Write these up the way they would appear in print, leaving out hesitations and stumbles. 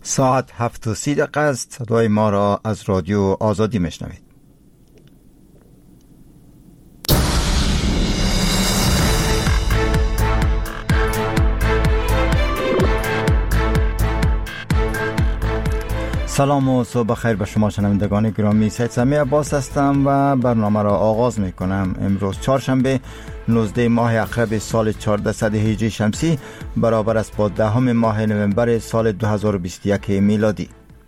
ساعت 7:30 است. صدای ما را از رادیو آزادی میشنوید. سلام و صبح بخیر به شما شنوندگان گرامی. سید سمی عباس هستم و برنامه را آغاز می کنم. امروز چهارشنبه 19 ماه اخرب سال 1400 هجری شمسی برابر است با 10 ماه نوامبر سال 2021 میلادی.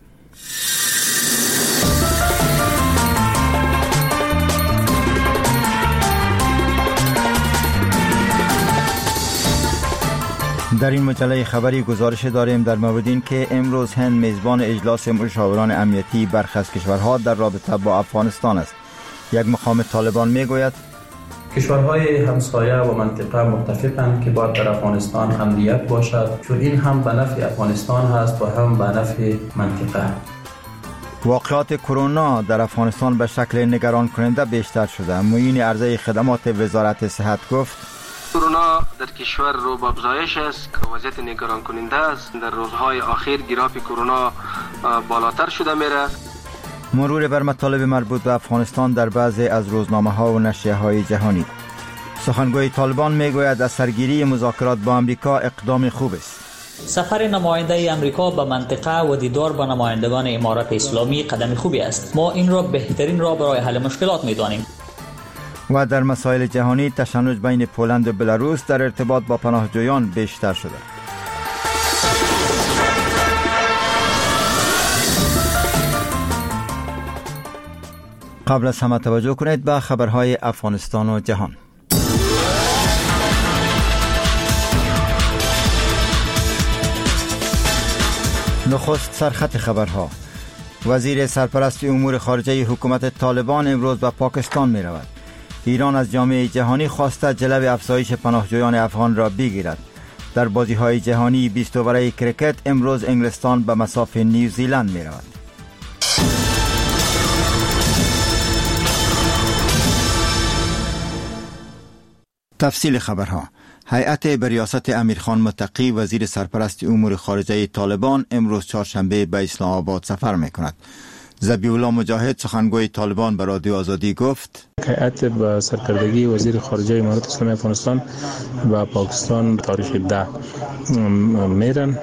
در این مجله خبری گزارش داریم در مورد این که امروز هند میزبان اجلاس مشاوران امنیتی برخی از کشورها در رابطه با افغانستان است. یک مقام طالبان میگوید کشورهای همسایه و منطقه متفقند که باید در افغانستان امنیت باشد، چون این هم به نفع افغانستان هست و هم به نفع منطقه. واقعات کرونا در افغانستان به شکل نگران کننده بیشتر شده. معین عرضه خدمات وزارت صحت گفت کرونا در کشور رو به افزایش است که وضعیت نگران کننده است. در روزهای اخیر گراف کرونا بالاتر شده میره. مرور بر مطالب مربوط به افغانستان در بعضی از روزنامه‌ها و نشریه‌های جهانی. سخنگوی طالبان میگوید از سرگیری مذاکرات با امریکا اقدام خوب است. سفر نماینده امریکا به منطقه و دیدار با نمایندگان امارات اسلامی قدم خوبی است. ما این را بهترین راه برای حل مشکلات می‌دانیم. و در مسائل جهانی تشنج بین پولند و بلاروس در ارتباط با پناهجویان بیشتر شده. قبل از همه توجه کنید به خبرهای افغانستان و جهان. نخست سرخط خبرها. وزیر سرپرست امور خارجه حکومت طالبان امروز به پاکستان می رود. ایران از جامعه جهانی خواسته جلب افزایش پناهجویان افغان را بگیرد. در بازی‌های جهانی 20 اوور کرکت امروز انگلستان به مصاف نیوزیلند می رود. تفصیل خبرها. هیئت به ریاست امیرخان متقی وزیر سرپرست امور خارجه طالبان امروز چهارشنبه به اسلام آباد سفر می کند. ذبیح الله مجاهد سخنگوی طالبان به رادیو آزادی گفت هیئت با سرکردگی وزیر خارجه امارات اسلامی افغانستان و پاکستان تاریخ 10 میرن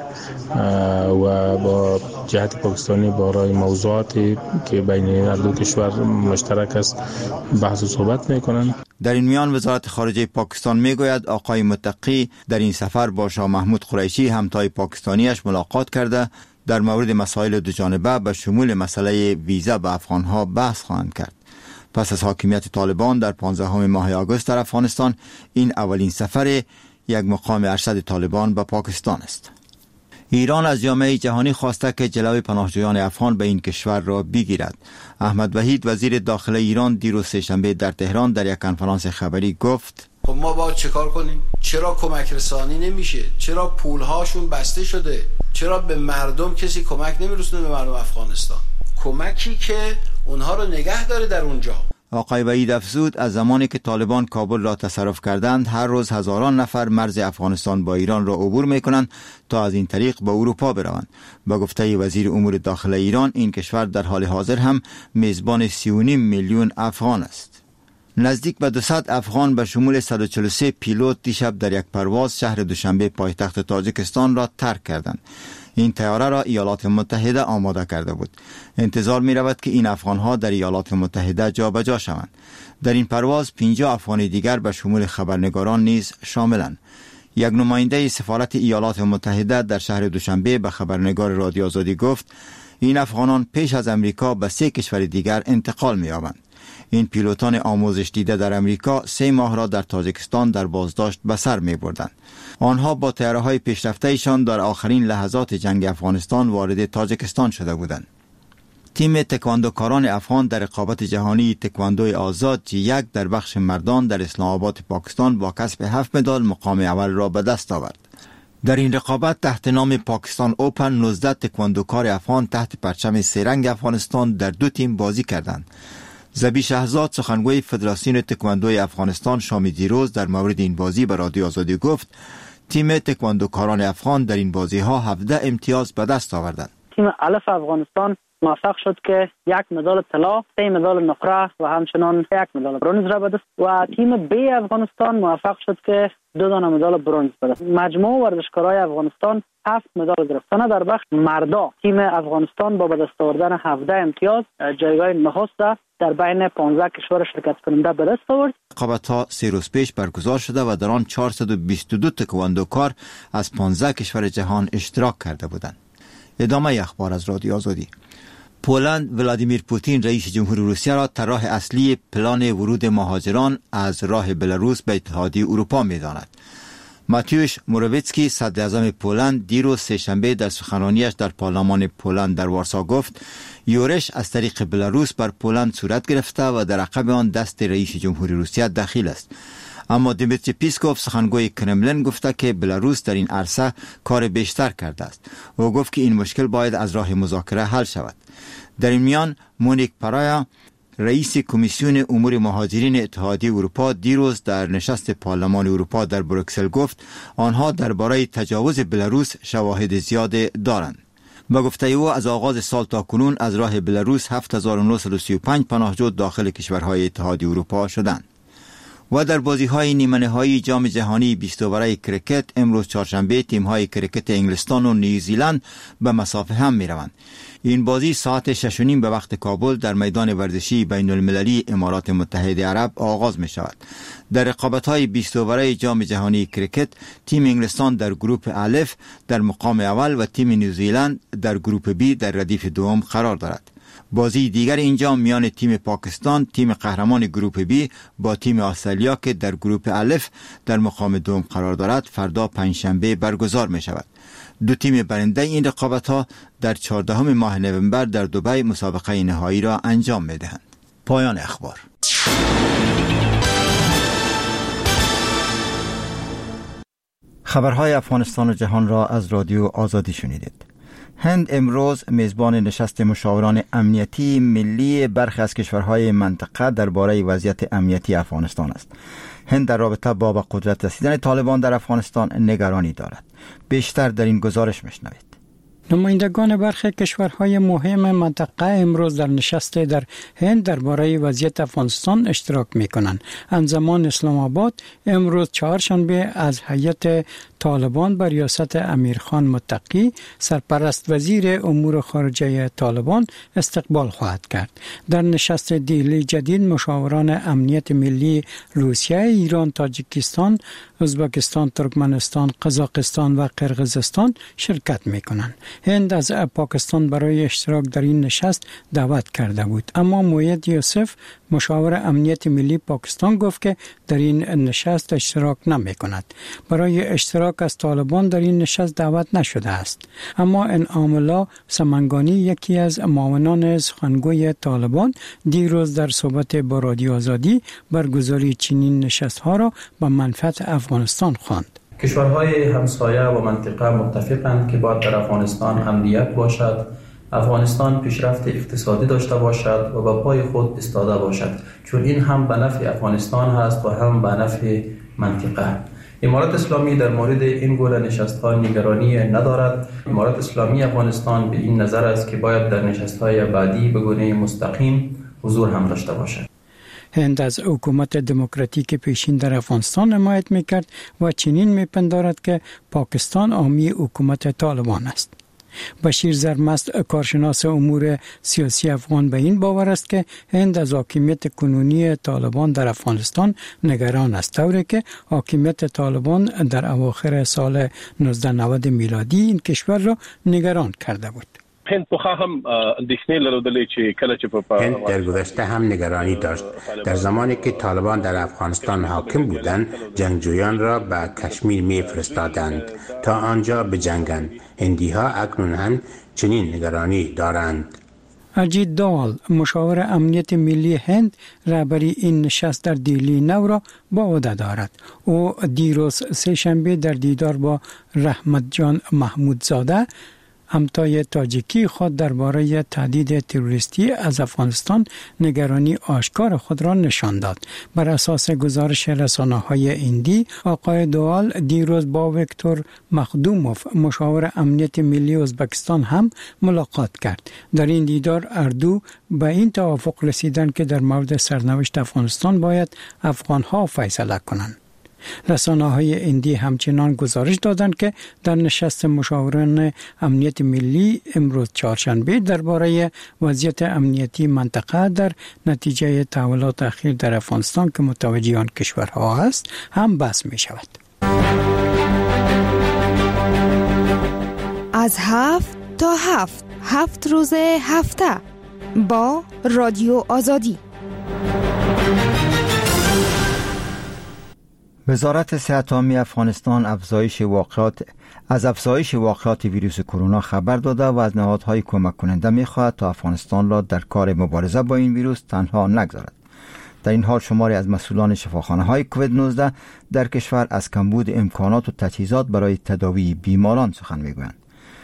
و با جهت پاکستانی برای موضوعاتی که بین هر دو کشور مشترک است بحث و صحبت میکنن. در این میان وزارت خارجه پاکستان میگوید آقای متقی در این سفر با شاه محمود قریشی همتای پاکستانیش ملاقات کرده در مورد مسائل دوجانبه به شمول مسئله ویزا به افغانها بحث خواهند کرد. پس از حاکمیت طالبان در 15 ماه آگوست در افغانستان این اولین سفر یک مقام ارشد طالبان به پاکستان است. ایران از جامعه جهانی خواسته که جلوی پناهجویان افغان به این کشور را بگیرد. احمد وحید وزیر داخله ایران دیروز سه‌شنبه در تهران در یک کنفرانس خبری گفت خب ما باید چیکار کنیم؟ چرا کمک رسانی نمیشه؟ چرا پولهاشون بسته شده؟ چرا به مردم کسی کمک نمیرسونه به مردم افغانستان؟ کمکی که اونها رو نگه داره در اونجا. آقای وحید افزود از زمانی که طالبان کابل را تصرف کردند هر روز هزاران نفر مرز افغانستان با ایران را عبور میکنند تا از این طریق به اروپا بروند. به گفته وزیر امور داخله ایران این کشور در حال حاضر هم میزبان 3.5 میلیون افغان است. نزدیک به 200 افغان به شمول 143 پیلوت دیشب در یک پرواز شهر دوشنبه پایتخت تاجیکستان را ترک کردند. این طیاره را ایالات متحده آماده کرده بود. انتظار می رود که این افغانها در ایالات متحده جابجا شوند. در این پرواز 50 افغان دیگر به شمول خبرنگاران نیز شاملند. یک نماینده سفارت ایالات متحده در شهر دوشنبه به خبرنگار رادیو آزادی گفت این افغانان پیش از امریکا به 3 کشور دیگر انتقال می یابند. این پیلوتان آموزش دیده در امریکا 3 ماه را در تاجیکستان در بازداشت به سر می بردند. آنها با طیاره‌های پیشرفته‌شان در آخرین لحظات جنگ افغانستان وارد تاجیکستان شده بودند. تیم تکواندوکاران افغان در رقابت جهانی تکواندوی آزاد G1 در بخش مردان در اسلام آباد پاکستان با کسب 7 مدال مقام اول را به دست آورد. در این رقابت تحت نام پاکستان اوپن 19 تکواندوکار افغان تحت پرچم سه‌رنگ افغانستان در 2 تیم بازی کردند. ذبیح شهزاد سخنگوی فدراسیون تکواندوی افغانستان شام دیروز در مورد این بازی به رادیو آزادی گفت تیم تکواندوکاران افغان در این بازی ها 17 امتیاز به دست آوردند. تیم الف افغانستان موفق شد که 1 مدال طلا، 3 مدال نقره و همچنان 1 مدال برنز را بدست و تیم بی افغانستان موفق شد که 2 دانه مدال برنز بدست. مجموع ورزشکارای افغانستان 7 مدال گرفتند. در بخش مردا تیم افغانستان با به دست آوردن 17 امتیاز جایگاه نخست در بین 15 کشور شرکت کننده به دست آورد. رقابت‌ها 3 روز پیش برگزار شده و در آن 422 تکواندوکار از 15 کشور جهان اشتراک کرده بودند. ادامه اخبار از رادیو آزادی. پولند ولادیمیر پوتین رئیس جمهوری روسیه را طراح اصلی پلان ورود مهاجران از راه بلاروس به اتحادیه اروپا می‌داند. ماتیوش موروویتسکی صدر اعظم پولند دیروز سه‌شنبه در سخنرانیش در پارلمان پولند در وارسا گفت یورش از طریق بلاروس بر پولند صورت گرفته و در عقب آن دست رئیس جمهوری روسیه دخیل است. اما دیمیتری پیسکوف سخنگوی کرملین گفته که بلاروس در این عرصه کار بیشتر کرده است. او گفت که این مشکل باید از راه مذاکره حل شود. در این میان مونیک پرایا رئیس کمیسیون امور مهاجرین اتحادیه اروپا دیروز در نشست پارلمان اروپا در بروکسل گفت آنها درباره تجاوز بلاروس شواهد زیاد دارند. با گفته او از آغاز سال تا کنون از راه بلاروس 7935 پناهجو داخل کشورهای اتحادیه اروپا شدند. و در بازی‌های نیمه‌نهایی جام جهانی 20 اوره کرکت امروز چهارشنبه تیم‌های کرکت انگلستان و نیوزیلند به مسافه هم می‌روند. این بازی ساعت 6:30 به وقت کابل در میدان ورزشی بین‌المللی امارات متحده عرب آغاز می‌شود. در رقابت‌های 20 اوره جام جهانی کرکت تیم انگلستان در گروه الف در مقام اول و تیم نیوزیلند در گروه بی در ردیف دوم قرار دارد. بازی دیگر اینجا میان تیم پاکستان تیم قهرمان گروه بی با تیم استرالیا که در گروه الف در مقام دوم قرار دارد فردا پنجشنبه برگزار می شود. 2 تیم برنده این رقابت‌ها در 14 ماه نوامبر در دبی مسابقه نهایی را انجام می دهند. پایان اخبار. خبرهای افغانستان و جهان را از رادیو آزادی شنیدید. هند امروز میزبان نشست مشاوران امنیتی ملی برخی از کشورهای منطقه درباره وضعیت امنیتی افغانستان است. هند در رابطه با به قدرت رسیدن طالبان در افغانستان نگرانی دارد. بیشتر در این گزارش میشنوید. نمایندگان برخی کشورهای مهم منطقه امروز در نشست در هند درباره وضعیت افغانستان اشتراک می‌کنند. همزمان اسلام آباد امروز چهارشنبه از هیئت طالبان بر ریاست امیرخان متقی سرپرست وزیر امور خارجه طالبان استقبال خواهد کرد. در نشست دیلی جدید مشاوران امنیت ملی روسیه، ایران، تاجیکستان، ازبکستان، ترکمنستان، قزاقستان و قرقیزستان شرکت می‌کنند. هند از پاکستان برای اشتراک در این نشست دعوت کرده بود، اما موید یوسف مشاور امنیت ملی پاکستان گفت که در این نشست اشتراک نمی کند. برای اشتراک از طالبان در این نشست دعوت نشده است. اما انعام الله سمنگانی یکی از معاونان سخنگوی طالبان دیروز در صحبت با رادیو آزادی برگزاری چنین نشست‌ها را به منفعت افغانستان خواند. کشورهای همسایه و منطقه متفقند که باید در افغانستان امنیت باشد، افغانستان پیشرفت اقتصادی داشته باشد و به پای خود ایستاده باشد، چون این هم به نفع افغانستان هست و هم به نفع منطقه. امارات اسلامی در مورد این گونه نشست‌ها نگرانی ندارد. امارات اسلامی افغانستان به این نظر است که باید در نشست‌های بعدی به گونه مستقیم حضور هم داشته باشد. هند از حکومت دموکراتیک پیشین در افغانستان حمایت میکرد و چنین میپندارد که پاکستان حامی حکومت طالبان است. بشیر زرمست کارشناس امور سیاسی افغان به این باور است که هند از حاکمیت کنونی طالبان در افغانستان نگران است، طوری که حاکمیت طالبان در اواخر سال 1990 میلادی این کشور را نگران کرده بود. هند در گذشته هم نگرانی داشت. در زمانی که طالبان در افغانستان حاکم بودند، جنگجویان را به کشمیر می‌فرستادند تا آنجا بجنگند. هندی‌ها اکنون هم چنین نگرانی دارند. اجیت دوال مشاور امنیت ملی هند رهبری این نشست در دیلی نو را با عهده دارد. او دیروز سه‌شنبه در دیدار با رحمت جان محمودزاده همتای تاجیکی خود درباره تهدید تروریستی از افغانستان نگرانی آشکار خود را نشان داد. بر اساس گزارش رسانه‌های هندی، آقای دوال دیروز با ویکتور مخدوموف مشاور امنیت ملی ازبکستان هم ملاقات کرد. در این دیدار اردو به این توافق رسیدند که در مورد سرنوشت افغانستان باید افغان‌ها فیصله کنند. رسانه‌های هندی همچنان گزارش دادند که در نشست مشاوران امنیت ملی امروز چهارشنبه درباره وضعیت امنیتی منطقه در نتیجه تحولات اخیر در افغانستان که متوجه آن کشورها است هم بحث می شود. از 7 تا 7 روز هفته با رادیو آزادی. وزارت صحت عامه افغانستان از افزایش واقعات ویروس کرونا خبر داده و از نهادهای کمک کننده می‌خواهد تا افغانستان را در کار مبارزه با این ویروس تنها نگذارد. در این حال شماری از مسئولان شفاخانه‌های کووید 19 در کشور از کمبود امکانات و تجهیزات برای تداوی بیماران سخن می‌گویند.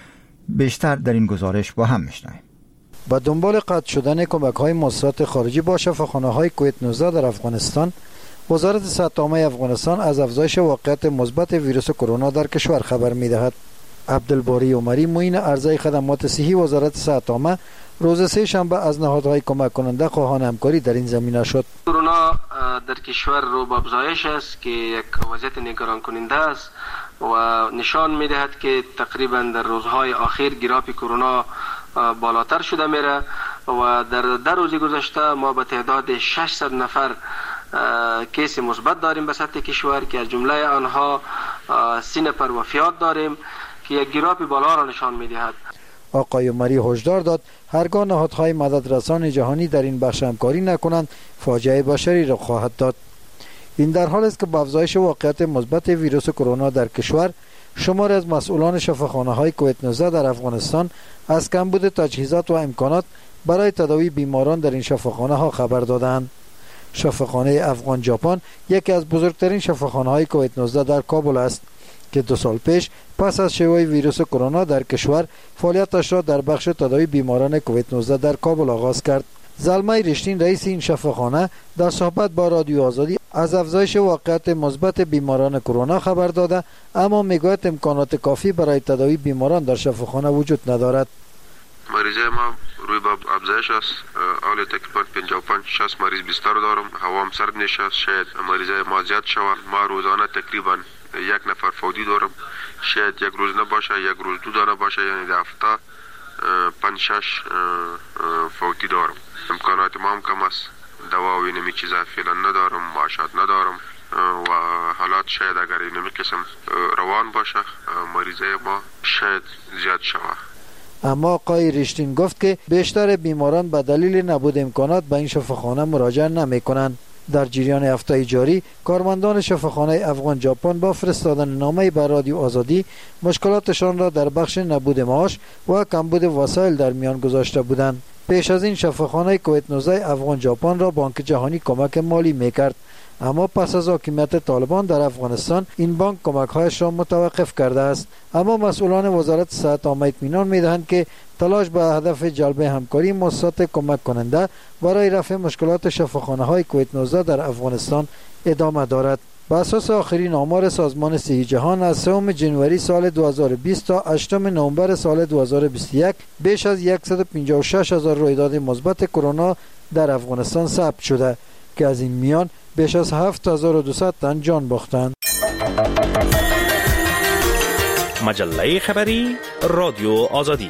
بیشتر در این گزارش با هم می‌شنویم. با دنبال قطع شدن کمک‌های موسسات خارجی با شفاخانه‌های کووید 19 در افغانستان، وزارت صحت عامه افغانستان از افزایش واقعیت مثبت ویروس کرونا در کشور خبر می‌دهد. عبدالباری عمری معین عرضه خدمات صحی وزارت صحت عامه روز سه شنبه از نهادهای کمک کننده خواهان همکاری در این زمینه شد. کرونا در کشور رو به افزایش است که یک وضعیت نگران کننده است و نشان می‌دهد که تقریبا در روزهای اخیر گراف کرونا بالاتر شده میره و در روز گذشته ما به تعداد 600 نفر کیس مثبت داریم به سطح کشور که از جمله آنها 30 نفر وفیات داریم که یک گراف بالا را نشان می‌دهد. آقای عمری هشدار داد هرگاه نهادهای مددرسان جهانی در این بخش همکاری نکنند فاجعه بشری را خواهد داد. این در حال است که با افزایش واقعیت مثبت ویروس کرونا در کشور، شماری از مسئولان شفاخانه‌های کووید 19 در افغانستان از کمبود تجهیزات و امکانات برای تداوی بیماران در این شفاخانه‌ها خبر دادند. شفاخانه افغان ژاپن یکی از بزرگترین شفاخانه‌های کووید 19 در کابل است که 2 سال پیش پس از شیوع ویروس کرونا در کشور فعالیتش را در بخش تداوی بیماران کووید 19 در کابل آغاز کرد. زلمه رشتین رئیس این شفاخانه در صحبت با رادیو آزادی از افزایش واقعیت مثبت بیماران کرونا خبر داده، اما میگوید امکانات کافی برای تداوی بیماران در شفاخانه وجود ندارد. مریضه ما روی باب افزایش است. حال تقریبا 55-60 مریض بستر دارم. هوام سرد نشست، شاید مریضه ما زیاد شود. ما روزانه تقریبا 1 نفر فوتی دارم. شاید یک روز نباشه، یک روز 2 دانه باشه، یعنی در هفته 5-6 فوتی دارم. امکانات ما هم کم است. دوا و اینمی چیزا فعلا ندارم، معاشات ندارم و حالات شاید اگر اینمی قسم روان باشه مریضه ما شاید زیاد شود. اما آقای رشتین گفت که بیشتر بیماران به دلیل نبود امکانات به این شفاخانه مراجعه نمی کنند. در جریان هفته جاری، کارمندان شفاخانه افغان ژاپن با فرستادن نامه به رادیو آزادی مشکلاتشان را در بخش نبود معاش و کمبود وسایل در میان گذاشته بودند. پیش از این شفاخانه کووید 19 افغان ژاپن را بانک جهانی کمک مالی میکرد، اما پس از حاکمیت طالبان در افغانستان این بانک کمک‌هایش را متوقف کرده است. اما مسئولان وزارت صحت عامه اطمینان می‌دهند که تلاش به هدف جلب همکاری مؤسسات کمک کننده برای رفع مشکلات شفاخانه‌های کووید 19 در افغانستان ادامه دارد. بر اساس آخرین آمار سازمان صحی جهان از 3 جنوری سال 2020 تا 8 نوامبر سال 2021 بیش از 156,000 رویداد مثبت کرونا در افغانستان ثبت شده که از این میان بیش از 7200 تن جان باختند. مجله خبری رادیو آزادی.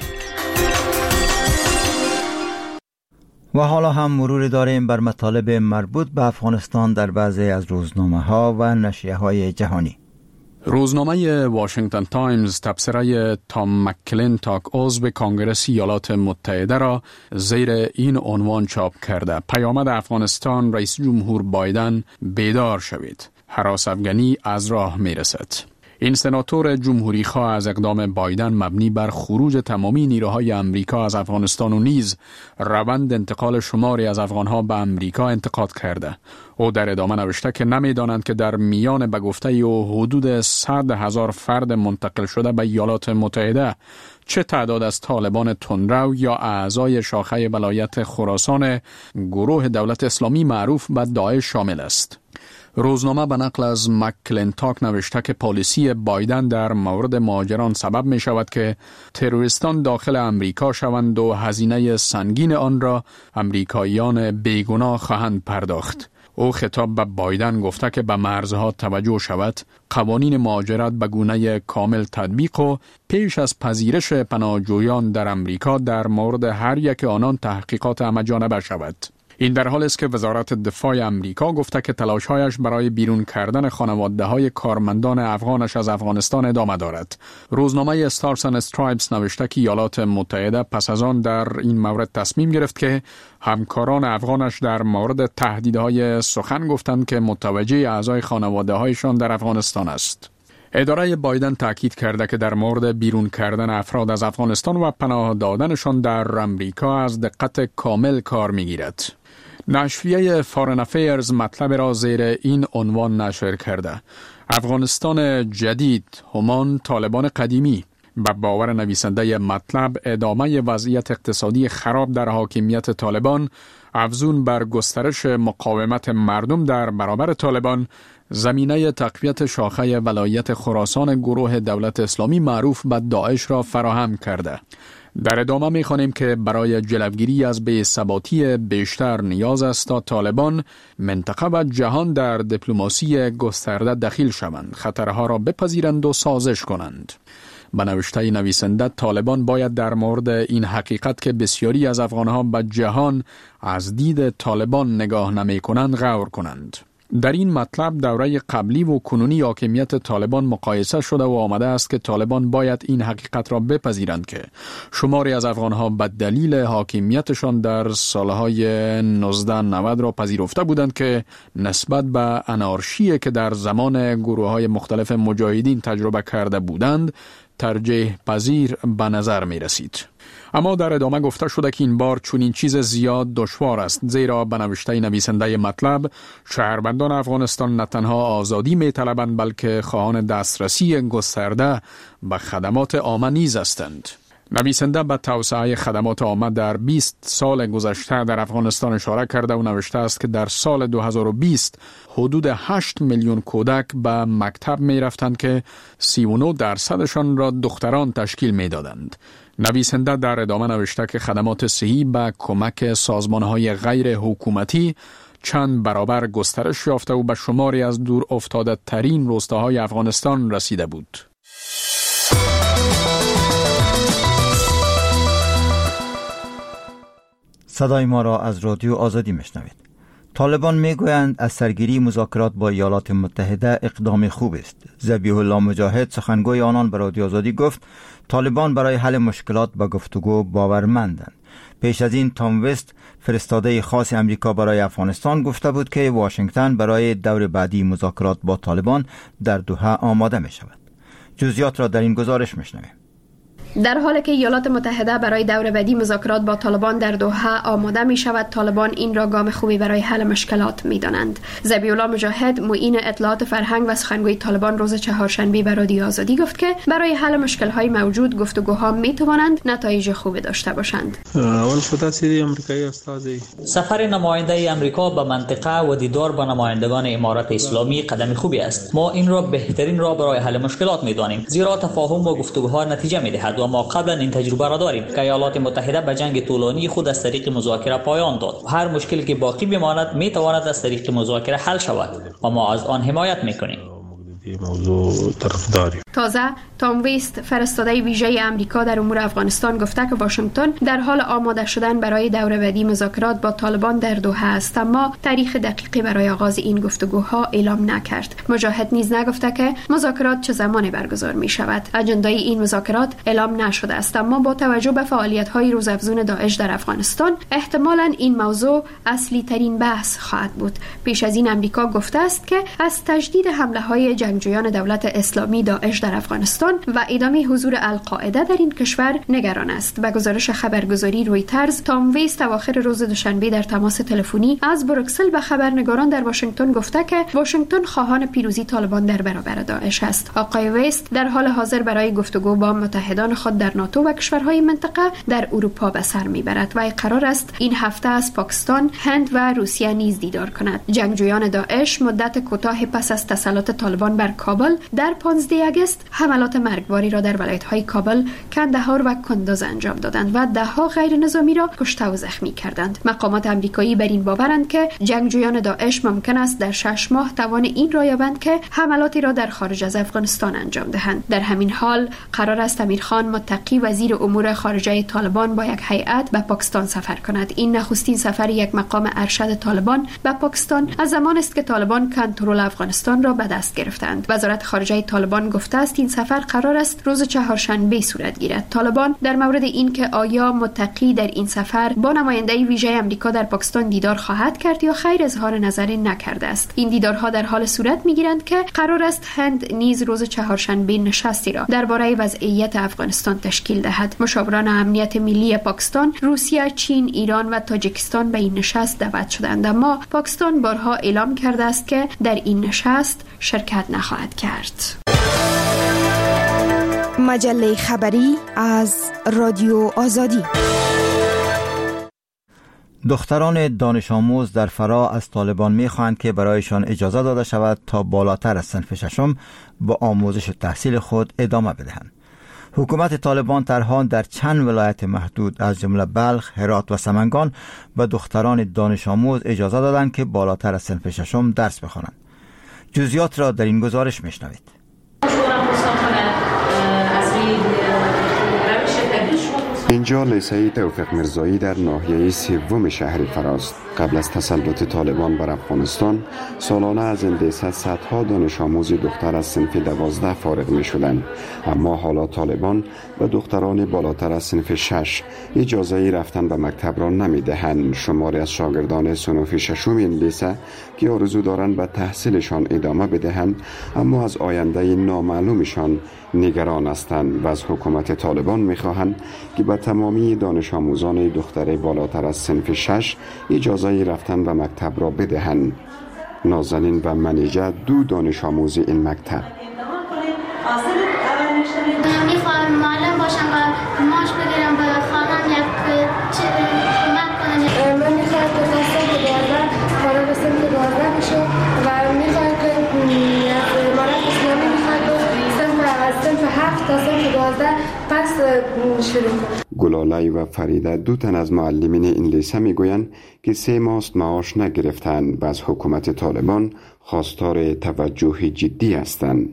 و حالا هم مرور داریم بر مطالب مربوط به افغانستان در بعضی از روزنامه‌ها و نشریه‌های جهانی. روزنامه واشنگتن تایمز تبصره تام مکلینتاک عضو کانگرس ایالات متحده را زیر این عنوان چاپ کرده: پیامد افغانستان، رئیس جمهور بایدن بیدار شوید، هراس افغانی از راه می رسد. این سناتور جمهوری خواه از اقدام بایدن مبنی بر خروج تمامی نیروهای امریکا از افغانستان و نیز روند انتقال شماری از افغانها به امریکا انتقاد کرده. او در ادامه نوشته که نمیدانند که در میان به گفته او حدود 100,000 فرد منتقل شده به ایالات متحده چه تعداد از طالبان تندرو یا اعضای شاخه ولایت خراسان گروه دولت اسلامی معروف به داعش شامل است. روزنامه به نقل از مکلنتاک نوشته که پالیسی بایدن در مورد مهاجران سبب می شود که تروریستان داخل امریکا شوند و هزینه سنگین آن را امریکاییان بیگناه خواهند پرداخت. او خطاب به بایدن گفته که به مرزها توجه شود، قوانین مهاجرت به گونه کامل تطبیق و پیش از پذیرش پناهجویان در امریکا در مورد هر یک آنان تحقیقات همه‌جانبه شود. این در حالی است که وزارت دفاع امریکا گفته که تلاش‌هایش برای بیرون کردن خانواده‌های کارمندان افغانش از افغانستان ادامه دارد. روزنامه استارز اند استرایپس نوشته که ایالات متحده پس از آن در این مورد تصمیم گرفت که همکاران افغانش در مورد تهدیدهای سخن گفتند که متوجه اعضای خانواده‌هایشان در افغانستان است. اداره بایدن تاکید کرده که در مورد بیرون کردن افراد از افغانستان و پناه دادنشان در امریکا از دقت کامل کار می‌گیرد. نشریه فارن افیرز مطلب را زیر این عنوان نشر کرده: افغانستان جدید همان طالبان قدیمی. به باور نویسنده مطلب، ادامه وضعیت اقتصادی خراب در حاکمیت طالبان افزون بر گسترش مقاومت مردم در برابر طالبان زمینه تقویت شاخه ولایت خراسان گروه دولت اسلامی معروف به داعش را فراهم کرده. در ادامه می‌خوانیم که برای جلوگیری از بی‌ثباتی بیشتر نیاز است تا طالبان منطقه و جهان در دیپلماسی گسترده دخیل شوند، خطرها را بپذیرند و سازش کنند. به نوشته نویسنده، طالبان باید در مورد این حقیقت که بسیاری از افغانها به جهان از دید طالبان نگاه نمی کنند غور کنند. در این مطلب دوره قبلی و کنونی حاکمیت طالبان مقایسه شده و آمده است که طالبان باید این حقیقت را بپذیرند که شماری از افغانها به دلیل حاکمیتشان در سالهای 1990 را پذیرفته بودند که نسبت به انارشی که در زمان گروه‌های مختلف مجاهدین تجربه کرده بودند ترجیح پذیر به نظر می رسید. اما در ادامه گفته شده که این بار چون این چیز زیاد دشوار است، زیرا به نوشته نویسنده مطلب شهروندان افغانستان نه تنها آزادی می طلبند بلکه خواهان دسترسی گسترده به خدمات عامه نیز هستند. نویسنده به توسعه خدمات عامه در 20 سال گذشته در افغانستان اشاره کرده و نوشته است که در سال 2020 حدود 8 میلیون کودک به مکتب می رفتند که 39% را دختران تشکیل می دادند. نویسنده در ادامه نوشته که خدمات صحی به کمک سازمانهای غیر حکومتی چند برابر گسترش یافته و به شماری از دور افتاده ترین روستاهای افغانستان رسیده بود. صدای ما را از رادیو آزادی میشنوید. طالبان میگویند از سرگیری مذاکرات با ایالات متحده اقدام خوب است. ذبیح الله مجاهد سخنگوی آنان به رادیو آزادی گفت طالبان برای حل مشکلات به گفتگو باورمندند. پیش از این تام وست فرستاده خاص امریکا برای افغانستان گفته بود که واشنگتن برای دور بعدی مذاکرات با طالبان در دوحه آماده می شود. جزئیات را در این گزارش میشنویم. در حالی که ایالات متحده برای دور بعدی مذاکرات با طالبان در دوحه آماده می شود، طالبان این را گام خوبی برای حل مشکلات می دانند. ذبیح الله مجاهد معین اطلاعات فرهنگ و سخنگوی طالبان روز چهارشنبه به رادیو آزادی گفت که برای حل مشکل‌های موجود گفتگوها می توانند نتایج خوبی داشته باشند. سفر نماینده امریکا به منطقه و دیدار با نمایندگان امارات اسلامی قدم خوبی است. ما این را بهترین راه برای حل مشکلات می دانیم، زیرا تفاهم و گفتگوها نتیجه می دهد و ما قبلا این تجربه را داریم که ایالات متحده به جنگ طولانی خود از طریق مذاکره پایان داد. هر مشکلی که باقی بماند می تواند از طریق مذاکره حل شود و ما از آن حمایت می کنیم. تازه تام ویست فرستاده ویژه امریکا در امور افغانستان گفته که واشنگتن در حال آماده شدن برای دور بعدی مذاکرات با طالبان در دوحه است، اما تاریخ دقیقی برای آغاز این گفتگوها اعلام نکرد. مجاهد نیز نگفته که مذاکرات چه زمانی برگزار می شود. اجندای این مذاکرات اعلام نشده است، اما با توجه به فعالیت‌های روزافزون داعش در افغانستان احتمالاً این موضوع اصلی ترین بحث خواهد بود. پیش از این امریکا گفته است که از تجدید حمله‌های جنگ جنگجویان دولت اسلامی داعش در افغانستان و ادامه حضور القاعده در این کشور نگران است. به گزارش خبرگزاری رویترز، تام ویست اواخر روز دوشنبه در تماس تلفنی از بروکسل به خبرنگاران در واشنگتن گفته که واشنگتن خواهان پیروزی طالبان در برابر داعش است. آقای ویست در حال حاضر برای گفتگو با متحدان خود در ناتو و کشورهای منطقه در اروپا به سر میبرد و قرار است این هفته از پاکستان، هند و روسیه نیز دیدار کند. جنگجویان داعش مدت کوتاه پس از تسلط طالبان بر کابل در 15 اگست حملات مرگباری را در ولایت‌های کابل، کندهار و کندوز انجام دادند و ده‌ها غیر نظامی را کشته و زخمی کردند. مقامات آمریکایی بر این باورند که جنگجویان داعش ممکن است در 6 ماه توان این را یابند که حملاتی را در خارج از افغانستان انجام دهند. در همین حال قرار است امیرخان متقی وزیر امور خارجه طالبان با یک هیئت به پاکستان سفر کند. این نخستین سفر یک مقام ارشد طالبان به پاکستان از زمان است که طالبان کنترل افغانستان را به دست گرفتند. وزارت خارجه طالبان گفته است این سفر قرار است روز چهارشنبه صورت گیرد. طالبان در مورد این که آیا متقی در این سفر با نماینده ویژه آمریکا در پاکستان دیدار خواهد کرد یا خیر اظهار نظری نکرده است. این دیدارها در حال صورت میگیرند که قرار است هند نیز روز چهارشنبه نشستی را درباره وضعیت افغانستان تشکیل دهد. مشاوران امنیت ملی پاکستان، روسیه، چین، ایران و تاجیکستان به این نشست دعوت شدند، اما پاکستان بارها اعلام کرده است که در این نشست شرکت نخواهد کرد. مجله خبری از رادیو آزادی. دختران دانش آموز در فرا از طالبان می‌خواهند که برایشان اجازه داده شود تا بالاتر از صنف ششم با آموزش و تحصیل خود ادامه بدهند. حکومت طالبان طرحان در چند ولایت محدود از جمله بلخ، هرات و سمنگان به دختران دانش آموز اجازه دادند که بالاتر از صنف ششم درس بخوانند. جزئیات را در این گزارش میشنوید. اینجا لیسه توفیق مرزایی در ناحیه سوم شهر فراست. قبل از تسلط طالبان بر افغانستان سالانه از این لیسه صدها دانش آموز دختر از صنف 12 فارغ می شدند، اما حالا طالبان به دختران بالاتر از صنف 6 اجازه رفتن به مکتب را نمی دهند. شماری از شاگردان صنف ششم این لیسه که آرزو دارند به تحصیلشان ادامه بدهند اما از آینده نامعلومشان نگران هستند و از حکومت طالبان می خواهند که به تمامی دانش آموزان دختر بالاتر از صنف 6 اجازه رفتن به مکتب را بدهند. نازنین و منیجه دو دانش آموز این مکتب. میخوام معلم باشم و معاش بگیرم به خانم یک کمک کنم. من میخوام که تا صنف 12 فارغ صنف 12 بشه و میخوام که امارت اسلامی میخواد از صنف 7 تا صنف 12 پس شروع کنم. گلاله و فریده دو تن از معلمین این لیسه میگویند که 3 ماه معاش نگرفتند و از حکومت طالبان خواستار توجه جدی هستند.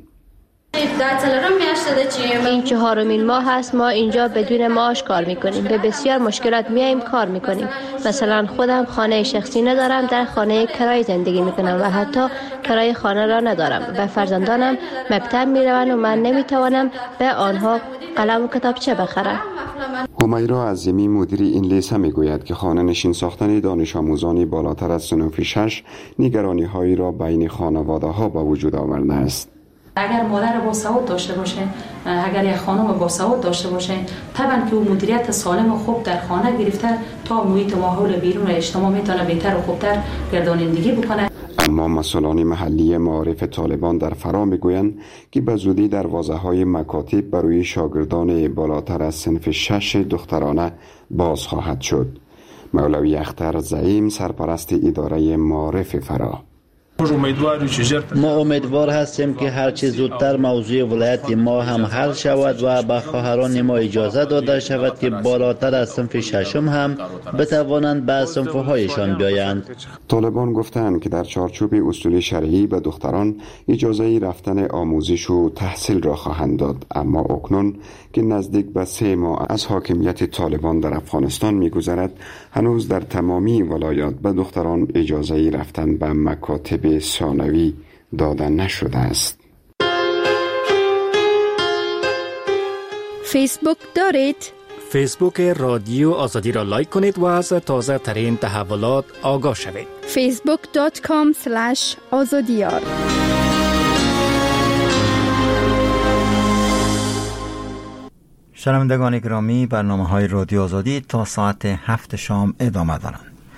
این 4مین ماه است ما اینجا بدون معاش کار میکنیم. به بسیار مشکلات میایم کار میکنیم. مثلا خودم خانه شخصی ندارم، در خانه کرایه زندگی میکنم و حتی کرایه خانه را ندارم و فرزندانم مکتب میروند و من نمیتوانم به آنها قلم و کتابچه بخرم. همیرا عظیمی مدیر این لیسه میگوید که خانه نشین ساختن دانش آموزان بالاتر از صنف 6 نگرانی هایی را بین خانواده ها به وجود آورده است. اگر مادر با سواد داشته باشه، اگر یک خانم با سواد داشته باشه، طبعا که او مدیریت سالم و خوب در خانه گرفته تا محیط ماحول بیرون اجتماع میتونه بهتر و خوبتر گردانندگی بکنه. اما مسئولان محلی معارف طالبان در فرا میگویند که به زودی دروازه‌های مکاتب برای شاگردان بالاتر از صنف 6 دخترانه باز خواهد شد. مولوی اختر زعیم سرپرست اداره معارف فرا: ما امیدوار هستیم که هرچه زودتر موضوع ولایت ما هم حل شود و به خواهران ما اجازه داده شود که بالاتر از صنف 6 هم بتوانند به صنف‌هایشان بیایند. طالبان گفتند که در چارچوب اصول شرعی به دختران اجازه رفتن آموزش و تحصیل را خواهند داد، اما اکنون که نزدیک به 3 ماه از حاکمیت طالبان در افغانستان می‌گذرد، هنوز در تمامی ولایات به دختران اجازه رفتن به مکاتب ثانوی داده نشده است. فیسبوک دارید؟ فیسبوک رادیو آزادی را لایک کنید و از تازه ترین تحولات آگاه شوید. facebook.com/azadiyar شنوندگان گرامی، برنامه‌های رادیو آزادی تا ساعت 7 شام ادامه دارند.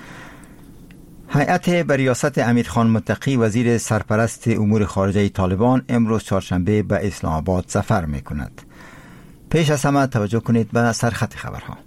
هیئت به ریاست امیرخان متقی وزیر سرپرست امور خارجه طالبان امروز چهارشنبه به اسلام آباد سفر می‌کند. پیش از همه توجه کنید به سرخط خبرها.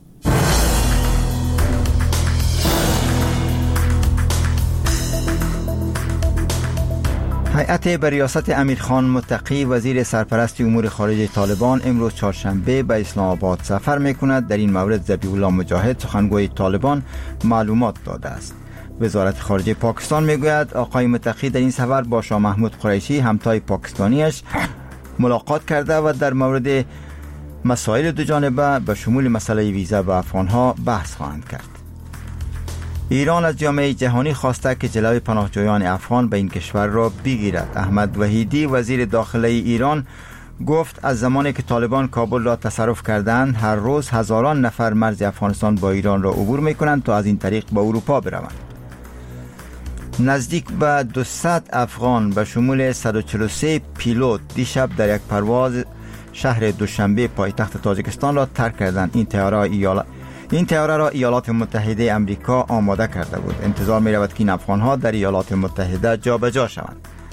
هیئت به ریاست امیرخان متقی وزیر سرپرست امور خارجه طالبان امروز چهارشنبه به اسلام آباد سفر می‌کند. در این مورد ذبیح الله مجاهد سخنگوی طالبان معلومات داده است. وزارت خارجه پاکستان میگوید آقای متقی در این سفر با شاه محمود قریشی همتای پاکستانیش ملاقات کرده و در مورد مسائل دو جانبه به شمول مسئله ویزا به افغانها بحث خواهند کرد. ایران از جامعه جهانی خواسته که جلوی پناهجویان افغان به این کشور را بگیرد. احمد وحیدی وزیر داخله ایران گفت از زمانی که طالبان کابل را تصرف کردند هر روز هزاران نفر مرز افغانستان با ایران را عبور می‌کنند تا از این طریق به اروپا بروند. نزدیک به 200 افغان به شمول 143 پیلوت دیشب در یک پرواز شهر دوشنبه پایتخت تاجیکستان را ترک کردند. این طیاره را ایالات متحده امریکا آماده کرده بود. انتظار می رود که این افغان‌ها در ایالات متحده جابجا شوند.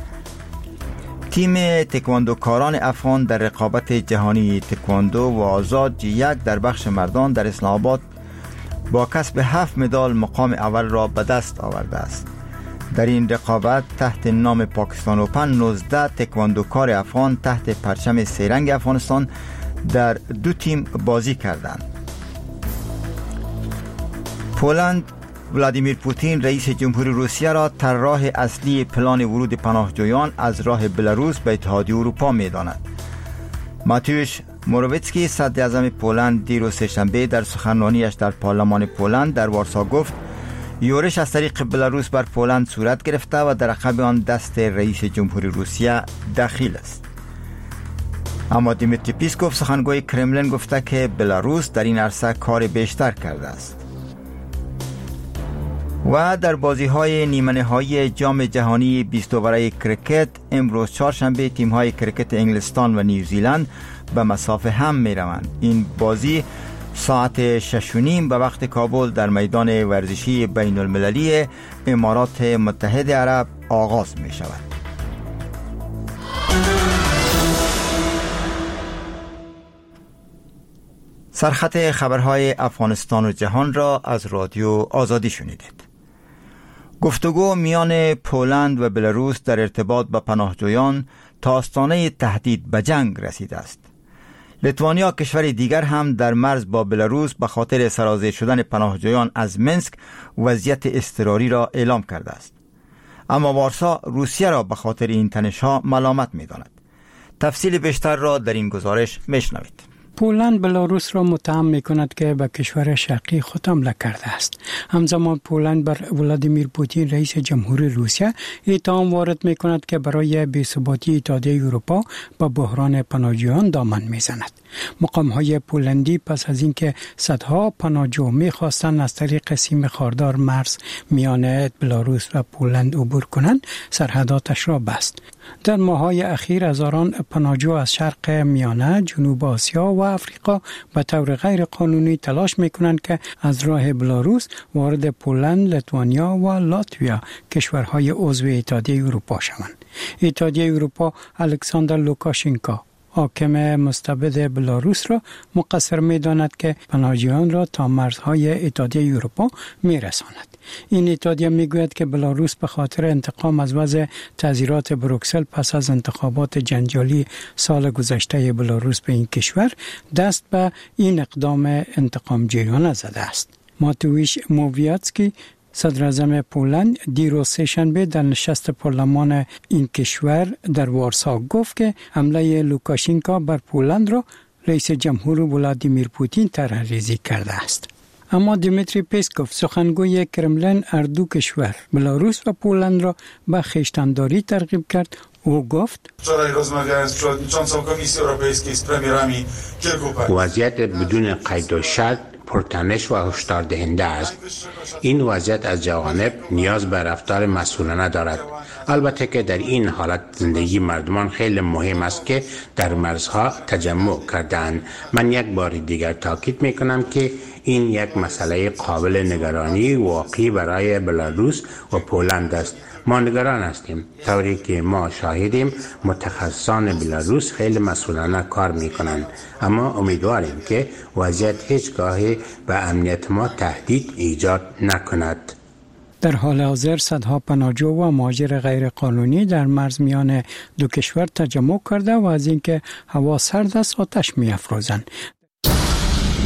تیم تکواندوکاران افغان در رقابت جهانی تکواندو و آزاد G1 در بخش مردان در اسلام آباد با کسب 7 مدال مقام اول را به دست آورده است. در این رقابت تحت نام پاکستان اوپن 19 تکواندوکار افغان تحت پرچم سه‌رنگ افغانستان در 2 تیم بازی کردند. پولند ولادیمیر پوتین رئیس جمهوری روسیه را طراح اصلی پلان ورود پناهجویان از راه بلاروس به اتحادیه اروپا می‌داند. ماتیوش موروویتسکی صدر اعظم پولند دیروز سه‌شنبه در سخنرانیش در پارلمان پولند در وارسا گفت یورش از طریق بلاروس بر پولند صورت گرفته و در عقب آن دست رئیس جمهوری روسیه دخیل است. اما دیمیتری پیسکوف سخنگوی کرملین گفته که بلاروس در این عرصه کار بیشتر کرده است. و در بازی‌های نیمه‌نهایی جام جهانی 20 اوره کرکت امروز چهارشنبه تیم‌های کرکت انگلستان و نیوزیلند به مسافه هم می‌روند. این بازی ساعت 6:30 به وقت کابل در میدان ورزشی بین المللی امارات متحده عرب آغاز می شود. سرخط خبرهای افغانستان و جهان را از رادیو آزادی شنیدید. گفتگو میان پولند و بلاروس در ارتباط با پناهجویان تا آستانه تهدید به جنگ رسیده است. لیتوانیا کشور دیگر هم در مرز با بلاروس به خاطر سرازیر شدن پناهجویان از منسک وضعیت اضطراری را اعلام کرده است. اما وارسا روسیه را به خاطر این تنش‌ها ملامت می‌داند. تفصیل بیشتر را در این گزارش میشنوید. پولند بلاروس را متهم می‌کند که به کشور شرقی خود حمله کرده است. همزمان پولند بر ولادیمیر پوتین رئیس جمهوری روسیه اتهام وارد می‌کند که برای بی‌ثباتی اتحادیه اروپا با بحران پناهجویان دامن می‌زند. مقام‌های پولندی پس از اینکه صدها پناهجو می‌خواستند از طریق سیم خاردار مرز میان بلاروس و پولند عبور کنند، سرحداتش را بست. در ماه‌های اخیر هزاران پناهجو از شرق میانه، جنوب آسیا و افریقا به طور غیر قانونی تلاش می‌کنند که از راه بلاروس وارد پولند، لیتوانیا و لاتویا کشورهای عضو اتحادیه اروپا شوند. اتحادیه اروپا الکساندر لوکاشنکو حاکم مستبد بلاروس را مقصر می‌داند که پناهجویان را تا مرزهای اتحادیه اروپا می‌رساند. این اتحادیه می‌گوید که بلاروس به خاطر انتقام از وضع تعزیرات بروکسل پس از انتخابات جنجالی سال گذشته بلاروس به این کشور دست به این اقدام انتقام جویانه زده است. ماتویش موویاتسکی صدر اعظم پولند دیروز سه‌شنبه در نشست پارلمان این کشور در وارسا گفت که حمله لوکاشنکو بر پولند را رئیس جمهور ولادیمیر پوتین طرح‌ریزی کرده است. اما دیمیتری پیسکوف سخنگوی کرملین دو کشور بلاروس و پولند را به خویشتن‌داری ترغیب کرد. او گفت وضعیت بدون قید و شک پرتنش و هشدار دهنده است. این وضعیت از جوانب نیاز به رفتار مسئولانه دارد. البته که در این حالت زندگی مردمان خیلی مهم است که در مرزها تجمع کردند. من یک بار دیگر تاکید میکنم که این یک مسئله قابل نگرانی واقعی برای بلاروس و پولند است. ما نگران هستیم، طوری که ما شاهدیم متخصصان بلاروس خیلی مسئولانه کار میکنند، اما امیدواریم که وضعیت هیچگاهی به امنیت ما تهدید ایجاد نکند. در حال حاضر صدها پناهجو و مهاجر غیر قانونی در مرز میان دو کشور تجمع کرده و از اینکه هوا سرد است آتش می‌افروزند.